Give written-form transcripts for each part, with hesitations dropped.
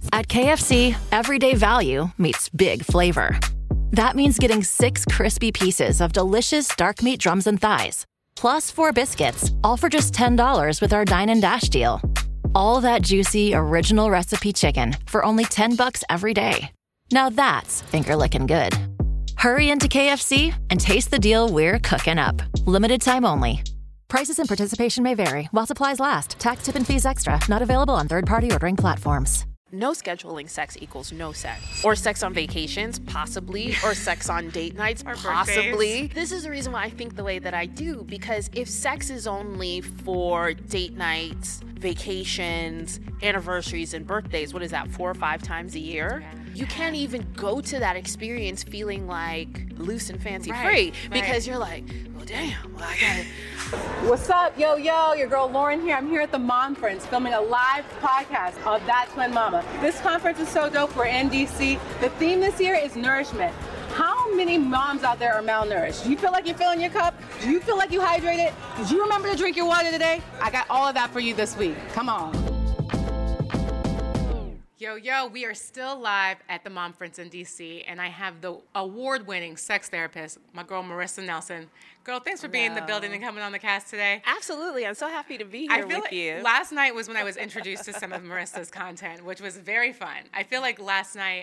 At KFC, everyday value meets big flavor. That means getting 6 crispy pieces of delicious dark meat drums and thighs, plus 4 biscuits, all for just $10 with our Dine and Dash deal. All that juicy, original recipe chicken for only $10 every day. Now that's finger-licking good. Hurry into KFC and taste the deal we're cooking up. Limited time only. Prices and participation may vary while supplies last. Tax, tip, and fees extra. Not available on third-party ordering platforms. No scheduling sex equals no sex. Or sex on vacations, possibly. Or sex on date nights, possibly. This is the reason why I think the way that I do, because if sex is only for date nights, vacations, anniversaries, and birthdays, what is that, 4 or 5 times a year? You can't even go to that experience feeling like loose and fancy free, because you're like, well, damn, well, I gotta. What's up, yo, your girl Lauren here. I'm here at the Momference filming a live podcast of That Twin Mama. This conference is so dope. We're in DC. The theme this year is nourishment. How many moms out there are malnourished? Do you feel like you're filling your cup? Do you feel like you hydrated? Did you remember to drink your water today? I got all of that for you this week. Come on. Yo, we are still live at the Momference in DC, and I have the award-winning sex therapist, my girl Marissa Nelson. Girl, thanks for being in the building and coming on the cast today. Absolutely. I'm so happy to be here with you. Last night was when I was introduced to some of Marissa's content, which was very fun. I feel like last night,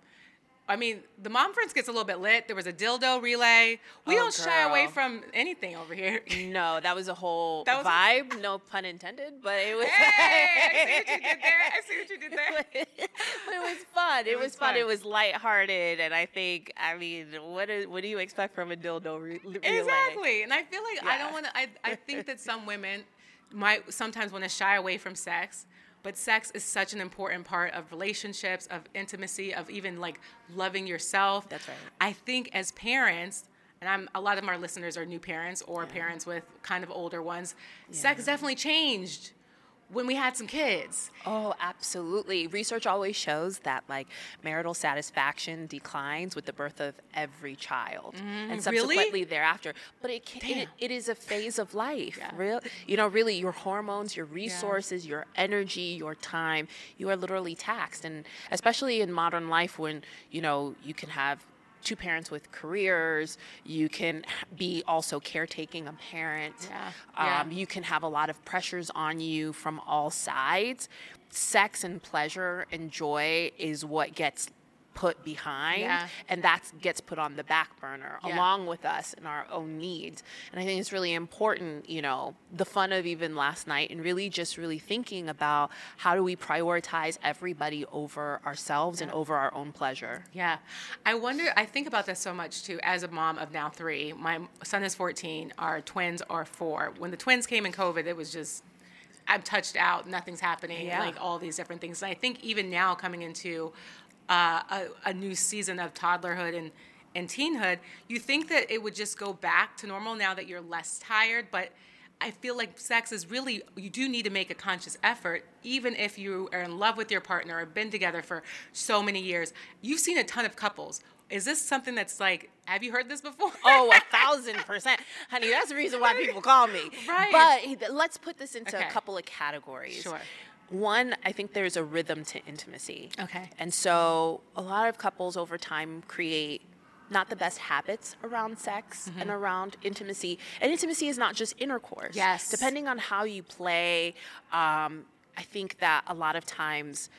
the Momference gets a little bit lit. There was a dildo relay. We don't shy away from anything over here. No, that was a whole vibe. No pun intended, but it was. Hey, I see what you did there. But it was fun. It was fun. It was lighthearted, and I think, what do you expect from a dildo relay? Exactly, and I feel like I think that some women might sometimes want to shy away from sex. But sex is such an important part of relationships, of intimacy, of even like loving yourself. That's right. I think as parents, and a lot of our listeners are new parents or parents with kind of older ones, sex definitely changed when we had some kids. Oh, absolutely. Research always shows that like marital satisfaction declines with the birth of every child and subsequently thereafter. But it is a phase of life. Yeah. Really your hormones, your resources, your energy, your time, you are literally taxed. And especially in modern life when, you can have 2 parents with careers, you can be also caretaking a parent. You can have a lot of pressures on you from all sides. Sex and pleasure and joy is what gets put behind, and that gets put on the back burner along with us and our own needs. And I think it's really important, the fun of even last night and really thinking about how do we prioritize everybody over ourselves and over our own pleasure. Yeah. I think about this so much too, as a mom of now 3. My son is 14, our twins are 4. When the twins came in COVID, it was just, I'm touched out, nothing's happening, like all these different things. And I think even now coming into a new season of toddlerhood and teenhood, you think that it would just go back to normal now that you're less tired, but I feel like sex is really, you do need to make a conscious effort, even if you are in love with your partner or been together for so many years. You've seen a ton of couples. Is this something that's like, have you heard this before? Oh, 1,000%. Honey, that's the reason why people call me. Right. But let's put this into a couple of categories. Sure. One, I think there's a rhythm to intimacy. Okay. And so a lot of couples over time create not the best habits around sex and around intimacy. And intimacy is not just intercourse. Yes. Depending on how you play, I think that a lot of times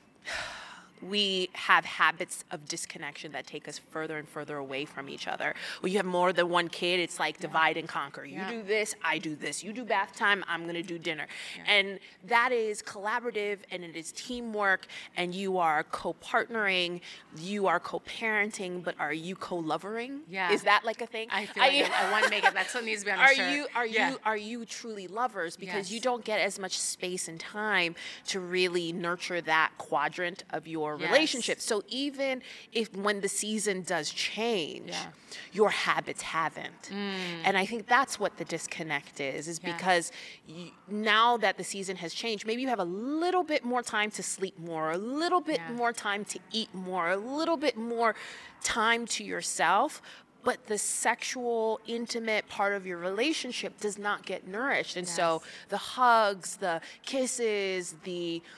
we have habits of disconnection that take us further and further away from each other. When you have more than one kid, it's like divide and conquer. You do this, I do this. You do bath time, I'm going to do dinner. And that is collaborative, and it is teamwork, and you are co-partnering, you are co-parenting, but are you co-lovering? Yeah. Is that like a thing? I feel like I want to make it, that something needs to be on the shirt. Are you truly lovers? Because you don't get as much space and time to really nurture that quadrant of your relationship. So even if when the season does change, your habits haven't. And I think that's what the disconnect is because now that the season has changed, maybe you have a little bit more time to sleep more, a little bit more time to eat more, a little bit more time to yourself, but the sexual, intimate part of your relationship does not get nourished. And so the hugs, the kisses, the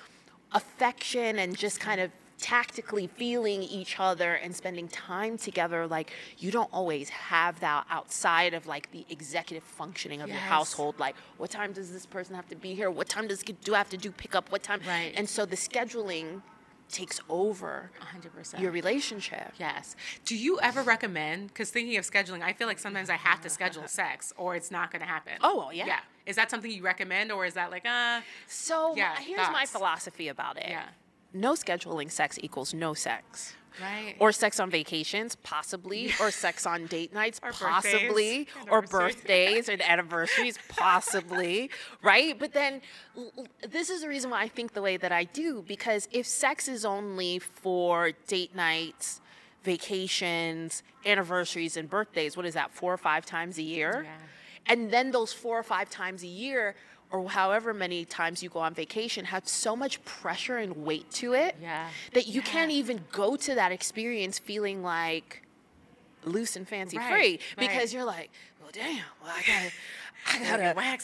affection and just kind of tactically feeling each other and spending time together, like you don't always have that outside of like the executive functioning of your household. Like, what time does this person have to be here? What time do I have to do pickup? What time? Right. And so the scheduling takes over 100%. your relationship. Yes. Do you ever recommend, because thinking of scheduling, I feel like sometimes I have to schedule sex or it's not going to happen. Oh, well, yeah. Yeah. Is that something you recommend, or is that like, So yeah, here's my philosophy about it. Yeah. No scheduling sex equals no sex. Right. Or sex on vacations, possibly. Or sex on date nights, Or possibly. birthdays, Or birthdays and anniversaries, possibly. Right? But then this is the reason why I think the way that I do, because if sex is only for date nights, vacations, anniversaries, and birthdays, what is that, 4 or 5 times a year? Yeah. And then those 4 or 5 times a year, or however many times you go on vacation, have so much pressure and weight to it that you can't even go to that experience feeling like loose and fancy free, because you're like, well, damn, well, I gotta wax.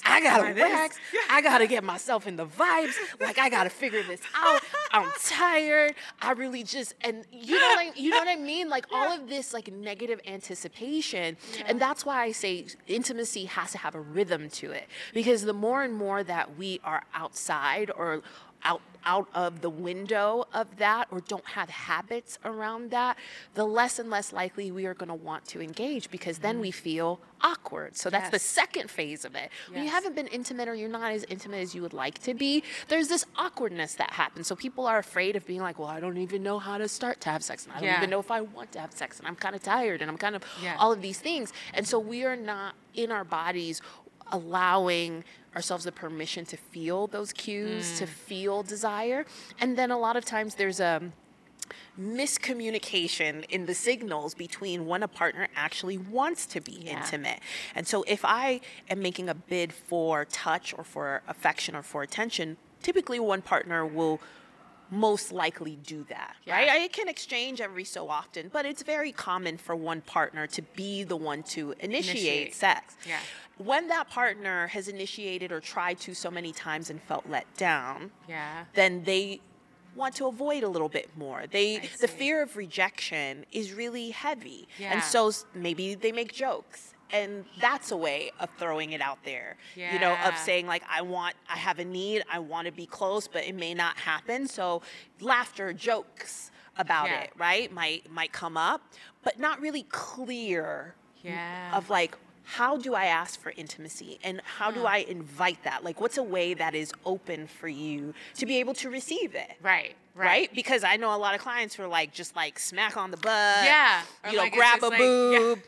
I gotta get myself in the vibes. Like, I gotta figure this out. I'm tired. I really just, and you know what I mean? Like all of this like negative anticipation. And that's why I say intimacy has to have a rhythm to it, because the more and more that we are outside or out of the window of that, or don't have habits around that, the less and less likely we are going to want to engage, because then we feel awkward. So that's the second phase of it. When you haven't been intimate, or you're not as intimate as you would like to be, there's this awkwardness that happens. So people are afraid of being like, well, I don't even know how to start to have sex, and I don't even know if I want to have sex, and I'm kind of tired, and I'm kind of all of these things. And so we are not in our bodies allowing ourselves the permission to feel those cues, to feel desire. And then a lot of times there's a miscommunication in the signals between when a partner actually wants to be intimate. And so if I am making a bid for touch or for affection or for attention, typically one partner will most likely do that, right? I can exchange every so often, but it's very common for one partner to be the one to initiate sex. When that partner has initiated or tried to so many times and felt let down, then they want to avoid a little bit more. The fear of rejection is really heavy. And so maybe they make jokes. And that's a way of throwing it out there, you know, of saying like, I have a need, I want to be close, but it may not happen. So laughter, jokes about it, right, might come up, but not really clear of like, how do I ask for intimacy, and how do I invite that? Like, what's a way that is open for you to be able to receive it? Right? Because I know a lot of clients who are like, just like smack on the butt, you know, like grab a boob.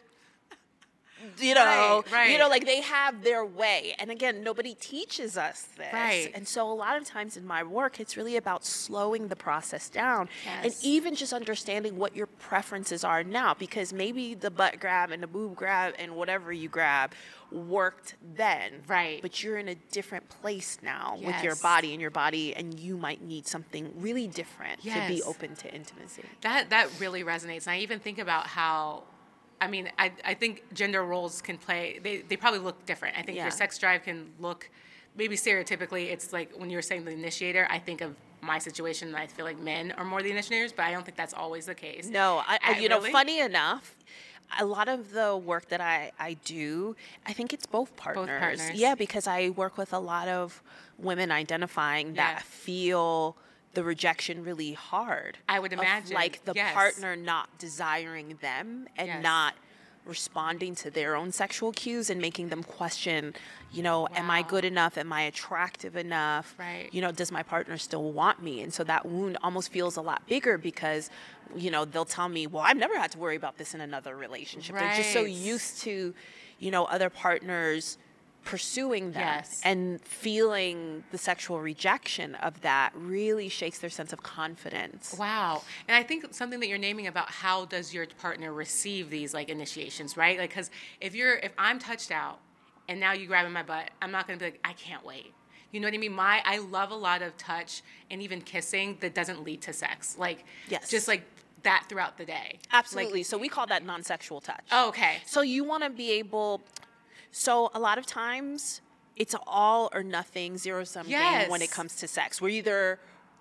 You know, you know, like they have their way. And again, nobody teaches us this. And so a lot of times in my work, it's really about slowing the process down and even just understanding what your preferences are now, because maybe the butt grab and the boob grab and whatever you grab worked then. But you're in a different place now with your body, and you might need something really different to be open to intimacy. That really resonates. And I even think about how, I mean, I think gender roles can play, they probably look different. I think your sex drive can look, maybe stereotypically, it's like when you're saying the initiator, I think of my situation, I feel like men are more the initiators, but I don't think that's always the case. No, you know, funny enough, a lot of the work that I do, I think it's both partners. Yeah, because I work with a lot of women identifying that feel the rejection really hard. I would imagine. Like the partner not desiring them and not responding to their own sexual cues, and making them question, you know, am I good enough? Am I attractive enough? You know, does my partner still want me? And so that wound almost feels a lot bigger, because, you know, they'll tell me, well, I've never had to worry about this in another relationship. They're just so used to, you know, other partners pursuing that, and feeling the sexual rejection of that really shakes their sense of confidence. Wow. And I think something that you're naming about how does your partner receive these like initiations, right? Like, because if I'm touched out and now you grabbing my butt, I'm not going to be like, I can't wait. You know what I mean? I love a lot of touch and even kissing that doesn't lead to sex. Like, just like that throughout the day. Absolutely. Like, so we call that non-sexual touch. Oh, okay. So you want to be able... So a lot of times it's all or nothing, zero-sum game when it comes to sex. We're either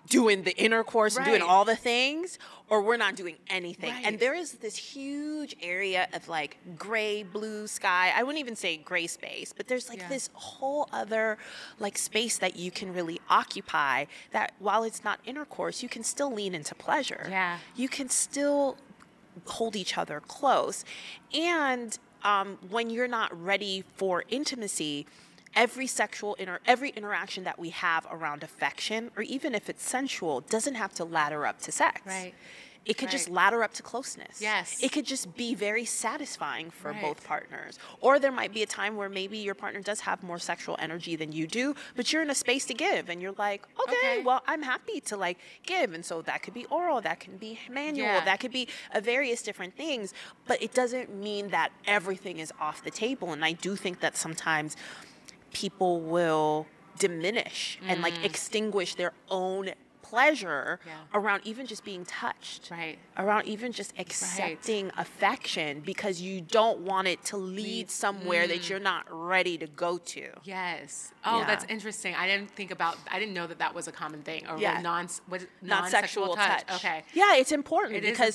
doing the intercourse and doing all the things, or we're not doing anything. Right. And there is this huge area of like gray, blue sky. I wouldn't even say gray space, but there's like this whole other like space that you can really occupy, that while it's not intercourse, you can still lean into pleasure. Yeah. You can still hold each other close. And when you're not ready for intimacy, every interaction that we have around affection, or even if it's sensual, doesn't have to ladder up to sex. Right. It could just ladder up to closeness. Yes. It could just be very satisfying for both partners. Or there might be a time where maybe your partner does have more sexual energy than you do, but you're in a space to give, and you're like, okay, well, I'm happy to like give. And so that could be oral, that can be manual, that could be various different things, but it doesn't mean that everything is off the table. And I do think that sometimes people will diminish and like extinguish their own pleasure around even just being touched, around even just accepting affection, because you don't want it to lead somewhere that you're not ready to go to. Yes. Oh, that's interesting. I didn't know that was a common thing, or non-sexual touch. Okay. Yeah, it's important because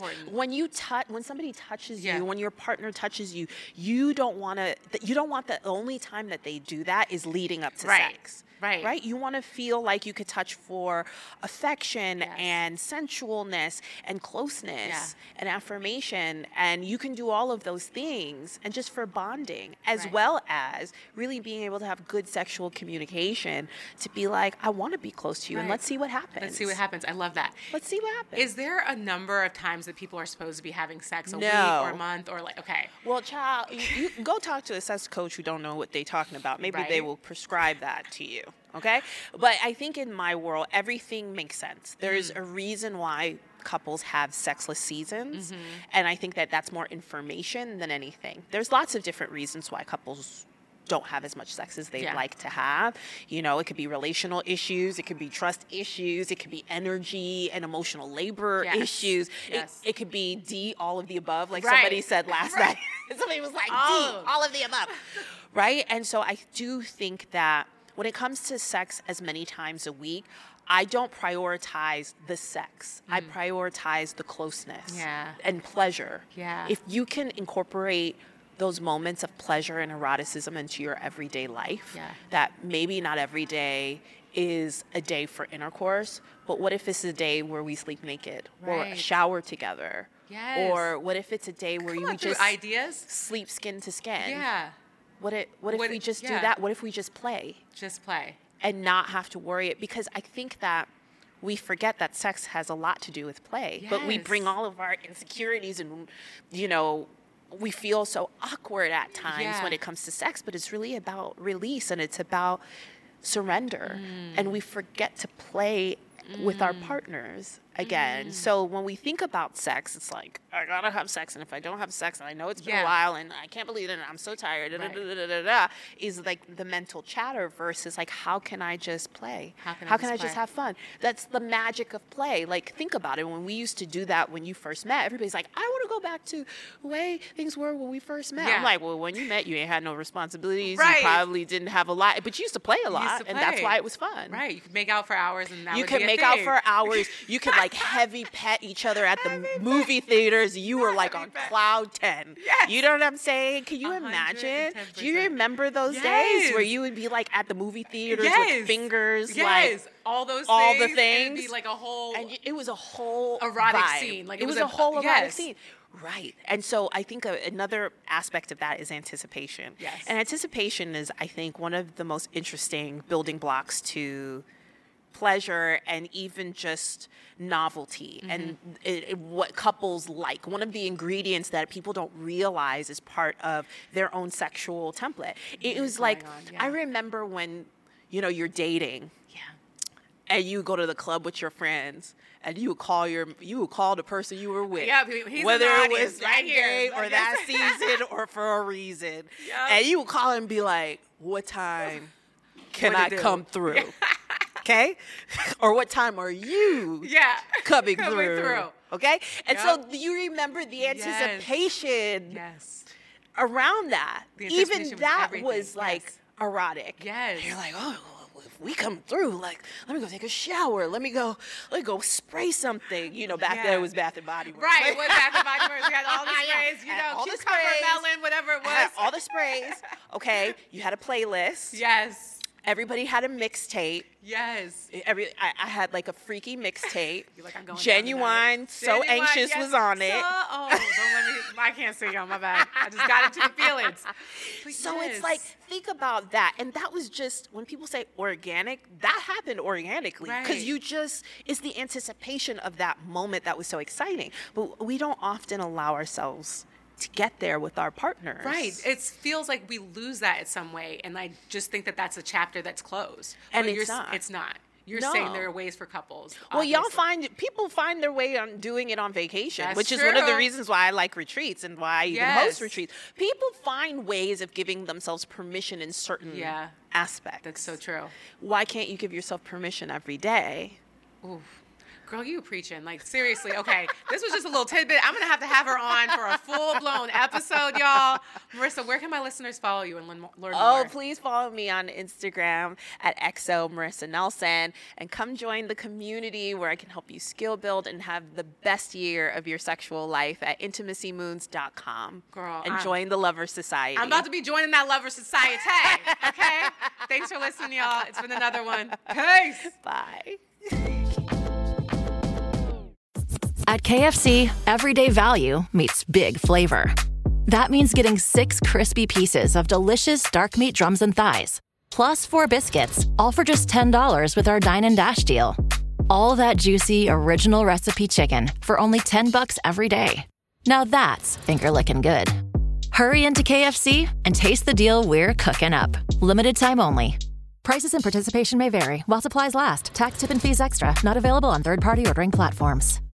when somebody touches you, when your partner touches you, you don't want the only time that they do that is leading up to sex. Right. You want to feel like you could touch for affection and sensualness and closeness and affirmation. And you can do all of those things and just for bonding, as well as really being able to have good sexual communication to be like, I want to be close to you and let's see what happens. Let's see what happens. I love that. Let's see what happens. Is there a number of times that people are supposed to be having sex? A week or a month or like, okay. Well, child, you go talk to a sex coach who don't know what they're talking about. Maybe they will prescribe that to you. Okay? But I think in my world, everything makes sense. There's a reason why couples have sexless seasons. And I think that that's more information than anything. There's lots of different reasons why couples don't have as much sex as they'd like to have. You know, it could be relational issues. It could be trust issues. It could be energy and emotional labor issues. It could be all of the above, like somebody said last night. Somebody was like, all of the above. Right? And so I do think that when it comes to sex as many times a week, I don't prioritize the sex. I prioritize the closeness and pleasure. If you can incorporate those moments of pleasure and eroticism into your everyday life, that maybe not every day is a day for intercourse, but what if it's a day where we sleep naked or shower together? Or what if it's a day where you just sleep skin to skin? What if we just do that? What if we just play? Just play. And not have to worry it? Because I think that we forget that sex has a lot to do with play. But we bring all of our insecurities and, you know, we feel so awkward at times when it comes to sex. But it's really about release and it's about surrender. And we forget to play with our partners again. So when we think about sex, it's like, I gotta have sex, and if I don't have sex, and I know it's been a while, and I can't believe it, and I'm so tired, is like the mental chatter versus like, how can I just play? How can I just have fun? That's the magic of play. Like, think about it. When we used to do that when you first met, everybody's like, I want to go back to the way things were when we first met. I'm like, well, when you met, you ain't had no responsibilities. You probably didn't have a lot, but you used to play a lot, and that's why it was fun. Right. You could make out for hours, and that you would could be a make thing. out for hours. You could like heavy pet each other at the movie theaters. You were like on cloud 10. You know what I'm saying? Can you imagine? 110%. Do you remember those days where you would be like at the movie theaters with fingers? Like all those all things. the things. It'd be like a whole. And it was a whole erotic vibe. scene. Like it was a whole erotic scene. Right. And so I think another aspect of that is anticipation. And anticipation is, I think, one of the most interesting building blocks to pleasure and even just novelty and what couples like. One of the ingredients that people don't realize is part of their own sexual template. It was like, I remember when, you know, you're dating and you go to the club with your friends and you would call the person you were with, whether it was that day or that season or for a reason. And you would call and be like, what time can I come through? Okay? Or what time are you coming through? Okay? And so you remember the anticipation around that. Even that was like erotic. And you're like, oh, if we come through, like, let me go take a shower. Let me go spray something. You know, back then it was Bath and Body Works. Right, it was Bath and Body Works. We had all the sprays, all the cucumber, melon, whatever it was. All the sprays. Okay, you had a playlist. Yes. Everybody had a mixtape. Yes. I had like a freaky mixtape. Like, I'm going Genuine, So Anxious yes. was on it. Don't let me, I can't sing on my bad. I just got into the feelings. So it's like, think about that. And that was just, when people say organic, that happened organically. Because it's the anticipation of that moment that was so exciting. But we don't often allow ourselves to get there with our partners. Right. It feels like we lose that in some way. And I just think that that's a chapter that's closed. And but it's not. You're saying there are ways for couples. Well, obviously. people find their way on doing it on vacation, That's which is true. one of the reasons why I like retreats and why I even host retreats. People find ways of giving themselves permission in certain aspects. That's so true. Why can't you give yourself permission every day? Oof. Girl, you preaching. Like, seriously. Okay, this was just a little tidbit. I'm going to have her on for a full-blown episode, y'all. Marissa, where can my listeners follow you and learn more? Oh, please follow me on Instagram at XO Marissa Nelson and come join the community where I can help you skill build and have the best year of your sexual life at intimacymoons.com. Girl, and join the Lover Society. I'm about to be joining that Lover Society, okay? Thanks for listening, y'all. It's been another one. Peace. Bye. At KFC, everyday value meets big flavor. That means getting 6 crispy pieces of delicious dark meat drums and thighs, plus 4 biscuits, all for just $10 with our Dine and Dash deal. All that juicy, original recipe chicken for only $10 every day. Now that's finger-licking good. Hurry into KFC and taste the deal we're cooking up. Limited time only. Prices and participation may vary while supplies last. Tax, tip, and fees extra. Not available on third-party ordering platforms.